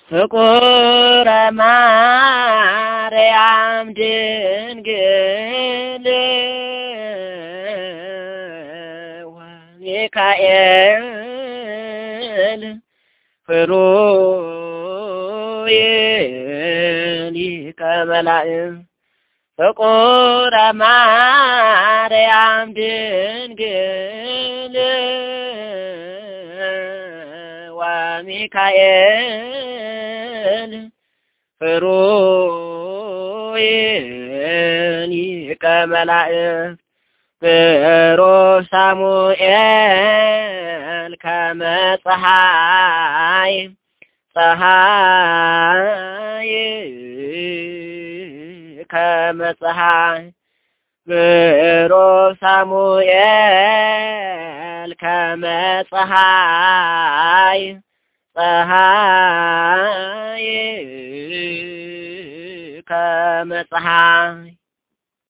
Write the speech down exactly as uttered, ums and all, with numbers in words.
ፍቁረ ማርያም ድንግል ወሚካኤል ፍሩይ ሊቀ መላእክት ፍቁረ ማርያም ድንግል ወሚካኤል ፍሩይ ሊቀ መላእክት ብሩህ ሳሙኤል ከመ ፀሐይ ፀሐይ ከመ ፀሐይ ብሩህ ሳሙኤል ከመ ፀሐይ ፀሐይ ከመ ፀሐይ